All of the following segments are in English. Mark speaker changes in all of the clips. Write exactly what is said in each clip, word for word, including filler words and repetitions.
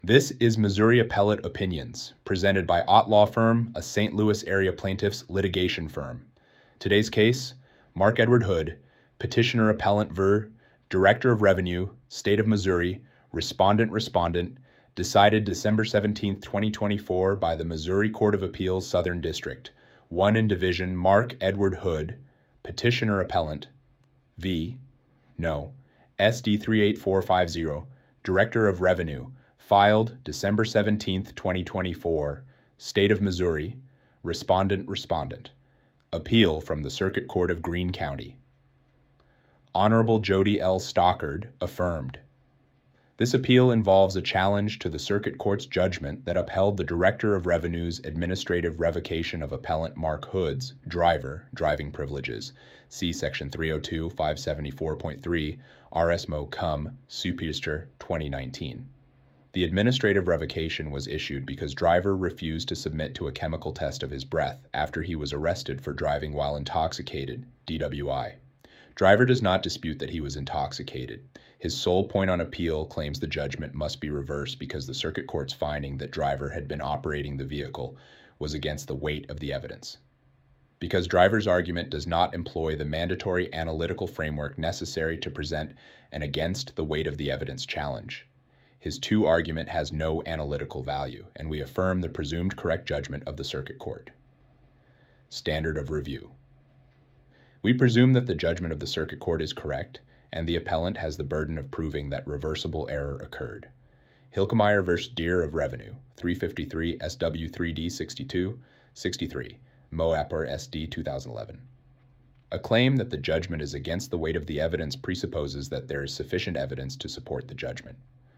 Speaker 1: This is Missouri Appellate Opinions, presented by Ott Law Firm, a Saint Louis area plaintiffs litigation firm. Today's case, Mark Edward Hood, Petitioner Appellant ver. Director of Revenue, State of Missouri, Respondent Respondent, decided December seventeenth, twenty twenty-four by the Missouri Court of Appeals Southern District. One in Division, Mark Edward Hood, Petitioner Appellant, v. No, S D three eight four five zero, Director of Revenue, filed December seventeenth, twenty twenty-four, State of Missouri, Respondent Respondent. Appeal from the Circuit Court of Greene County. Honorable Jody L. Stockard, affirmed. This appeal involves a challenge to the Circuit Court's judgment that upheld the Director of Revenue's administrative revocation of Appellant Mark Hood's driver driving privileges. See Section three oh two, five seventy-four point three, R S M O Cum, Superior, twenty nineteen. The administrative revocation was issued because driver refused to submit to a chemical test of his breath after he was arrested for driving while intoxicated, D W I. Driver does not dispute that he was intoxicated. His sole point on appeal claims the judgment must be reversed because the Circuit Court's finding that driver had been operating the vehicle was against the weight of the evidence. Because driver's argument does not employ the mandatory analytical framework necessary to present an against the weight of the evidence challenge. His two argument has no analytical value, and we affirm the presumed correct judgment of the Circuit Court. Standard of review. We presume that the judgment of the Circuit Court is correct, and the appellant has the burden of proving that reversible error occurred. Hilkemeyer v. Deere of Revenue, three fifty-three S W three D sixty-two, sixty-three, Moapper S D two thousand eleven. A claim that the judgment is against the weight of the evidence presupposes that there is sufficient evidence to support the judgment.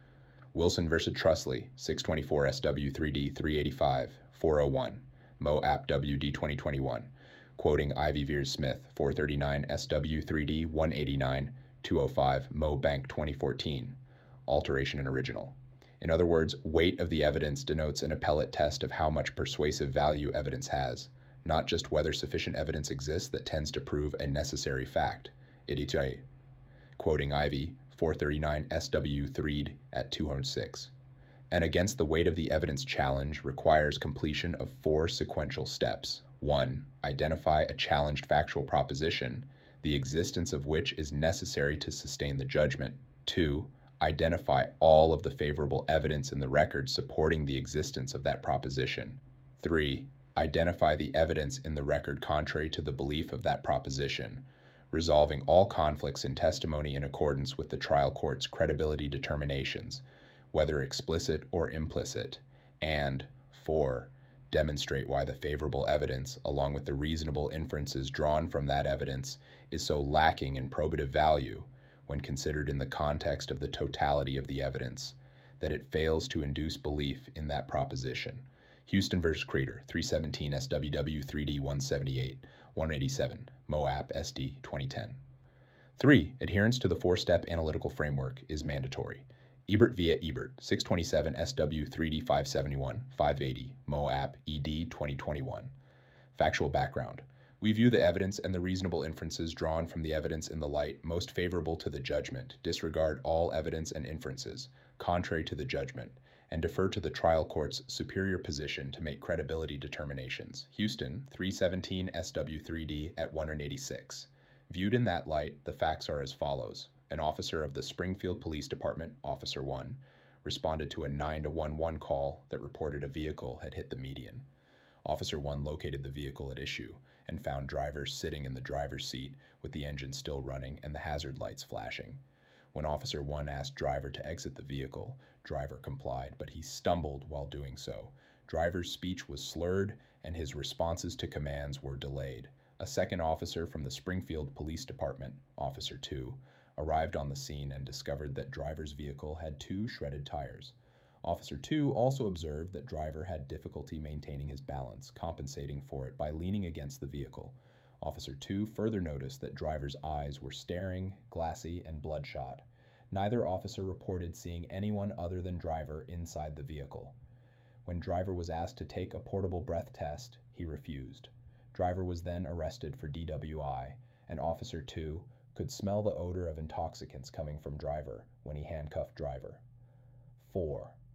Speaker 1: Wilson v. Trusley, six twenty-four S W three D three eighty-five, four oh one, Moap W D twenty twenty-one, quoting Ivy Veers Smith, four thirty-nine S W three D one eighty-nine, two oh five, Mo Bank twenty fourteen, alteration and original. In other words, weight of the evidence denotes an appellate test of how much persuasive value evidence has, not just whether sufficient evidence exists that tends to prove a necessary fact. Idite, quoting Ivy, four thirty-nine S W three at two oh six. And against the weight of the evidence challenge requires completion of four sequential steps. One, identify a challenged factual proposition, the existence of which is necessary to sustain the judgment. Two, identify all of the favorable evidence in the record supporting the existence of that proposition. Three, identify the evidence in the record contrary to the belief of that proposition, resolving all conflicts in testimony in accordance with the trial court's credibility determinations, whether explicit or implicit. And four, demonstrate why the favorable evidence, along with the reasonable inferences drawn from that evidence, is so lacking in probative value when considered in the context of the totality of the evidence, that it fails to induce belief in that proposition. Houston v. Creeder, three seventeen S W W three D one seventy-eight, one eighty-seven, Moap S D twenty ten. Three, adherence to the four-step analytical framework is mandatory. Ebert v. Ebert, six twenty-seven S W three D five seventy-one, five eighty, Moap E D twenty twenty-one. Factual background. We view the evidence and the reasonable inferences drawn from the evidence in the light most favorable to the judgment, disregard all evidence and inferences contrary to the judgment, and defer to the trial court's superior position to make credibility determinations. Houston, three seventeen S W three D at one eighty-six. Viewed in that light, the facts are as follows. An officer of the Springfield Police Department, Officer one, responded to a nine to one one call that reported a vehicle had hit the median. Officer one located the vehicle at issue and found driver sitting in the driver's seat with the engine still running and the hazard lights flashing. When Officer one asked driver to exit the vehicle, driver complied, but he stumbled while doing so. Driver's speech was slurred and his responses to commands were delayed. A second officer from the Springfield Police Department, Officer two, arrived on the scene and discovered that driver's vehicle had two shredded tires. Officer two also observed that driver had difficulty maintaining his balance, compensating for it by leaning against the vehicle. Officer two further noticed that driver's eyes were staring, glassy, and bloodshot. Neither officer reported seeing anyone other than driver inside the vehicle. When driver was asked to take a portable breath test, he refused. Driver was then arrested for D W I, and Officer two could smell the odor of intoxicants coming from driver when he handcuffed driver. four.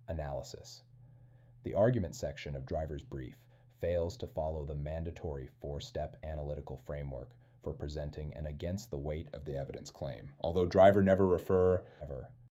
Speaker 1: Analysis. The argument section of Driver's brief fails to follow the mandatory four-step analytical framework for presenting an against the weight of the evidence claim, although Driver never refer ever